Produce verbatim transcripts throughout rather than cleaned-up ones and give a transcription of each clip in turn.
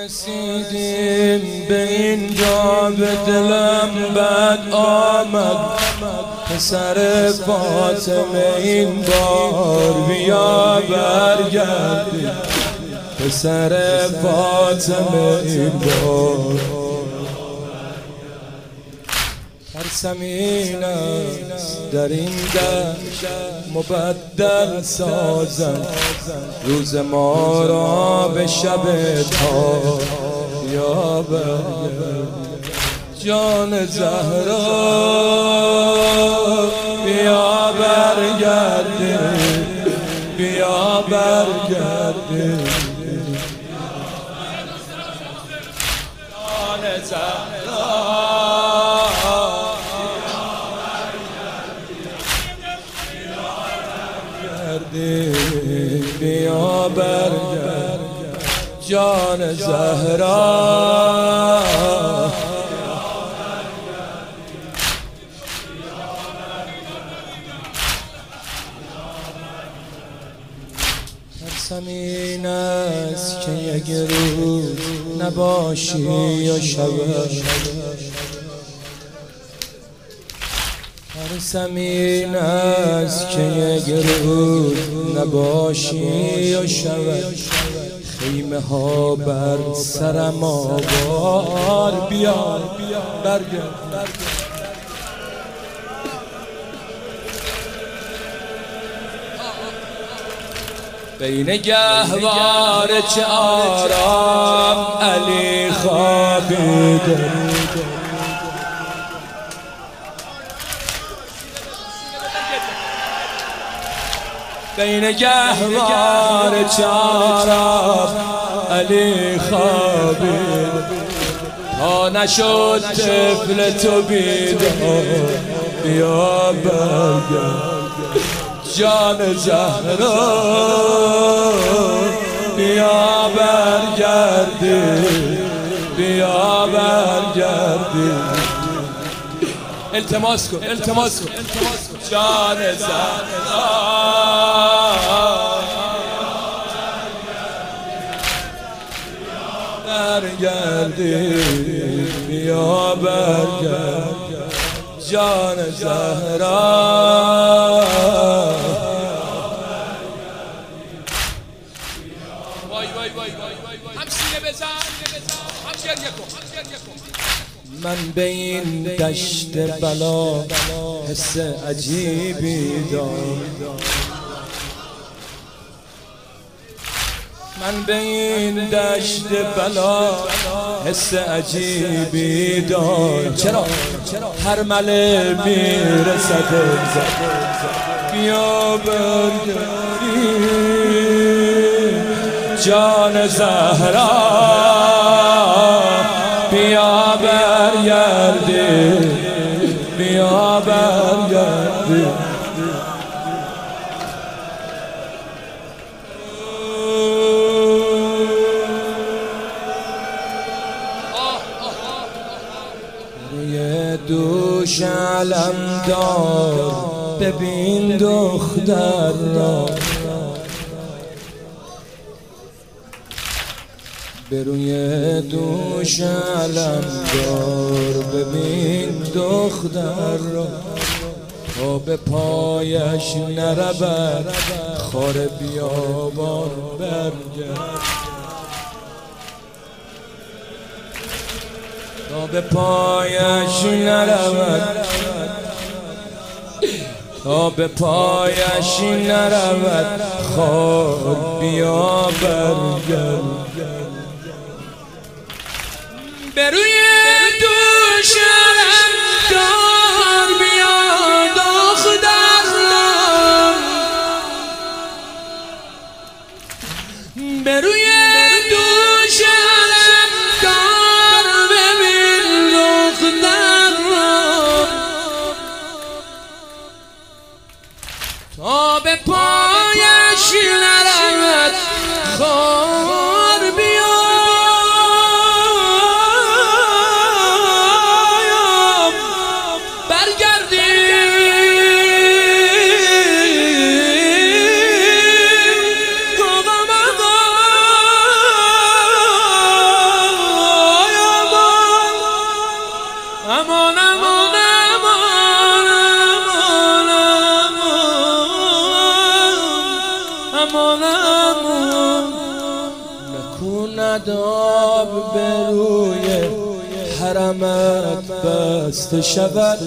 رسیدیم به اینجا به دلم بد آمد پسر فاطمه این بار بیا برگردیم پسر فاطمه این بار ترسمین است در این دشت مبدل سازم روز ما را به شب تار یا برگرد جان زهرا بیا برگرد بیا برگرد جان زهرا بیا برگرد جان زهرا ترسم این است که یک روز نباشی یا شود ترسم این است که یک روز نباشی یا شود خیمه ها بر سرم آوار بیار برگرد بین گهوار چه آرام علی خوابیده بین گهوار چاراب علی خوابید تا نشد طفل تو بیدار بیا برگرد جان زهرا بیا برگردی بیا برگردی التماس کن التماس کن جان زهرا برگردی بیا برگرد جان زهرا وای وای وای هم سینه بزن هم گریه کن من به این دشت بلا حس عجیبی دارم من به این دشت بلا حس عجیبی دارم چرا هر مله میرسد بیا برگردی جان زهرا بیا برگردی بیا برگردی روی دوش علم دار ببین دختر را به روی دوش علم دار ببین دختر را تا به پایش نرود خار بیابان برگرد تا به پایش نرود تا به پایش نرود خار بیا برگرد به روی دوش علم دار بیا دختر را به روی دوش علم دار ببین دختر را تا به پایش نرود خار بیا نکند آب به روی حرمت بسته شود،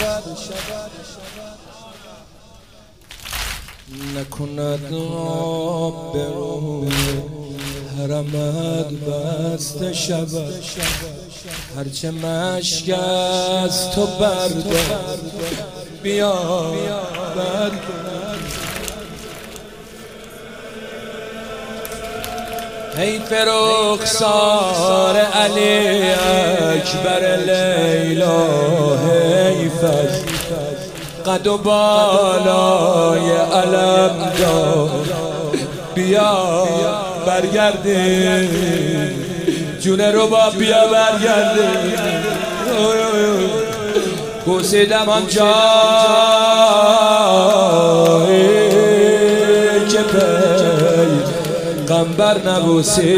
نکند آب به روی حرمت بسته شود. هرچه مشک از تو بردار بیا بردار. حیف رخسار علی اکبر لیلا، حیف از قد و بالای علم دار بیا برگردی، جون رباب بیا برگردی. بوسیدم آن جایی که پیغمبر نبوسی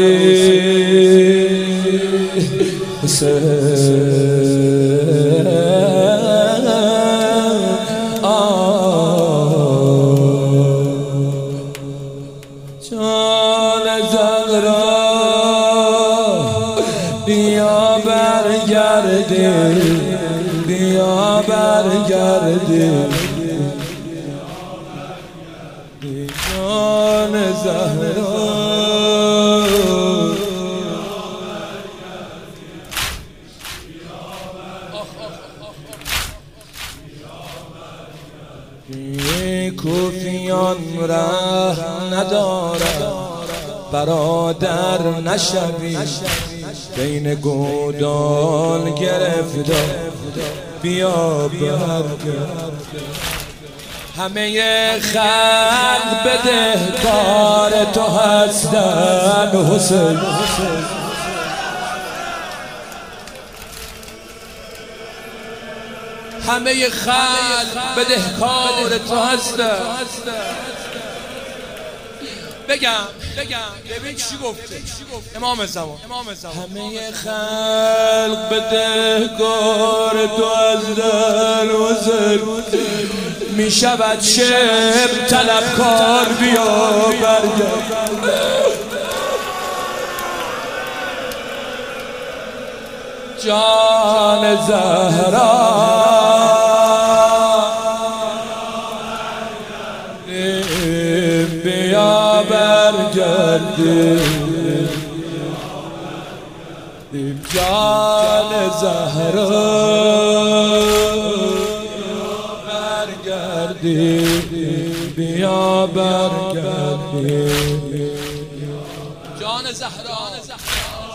جان زهرا بیا برگردی، بیا برگردی جان زهرا. کوفیان ره ندارد برادر نشوی، بین گودال گرفتار بیا برگرد. همه خلق بدهکار تو هستن حسین، همه خلق بدهکار تو هستن. بگم بگم ببین چی گفته امام زمان، همه خلق بدهکار تو هستن حسین، می شود شب طلبکار بیا برگرد. جان زهرا بیا برگردی، جان زهرا برگردی، بیا برگردی جان زهرا.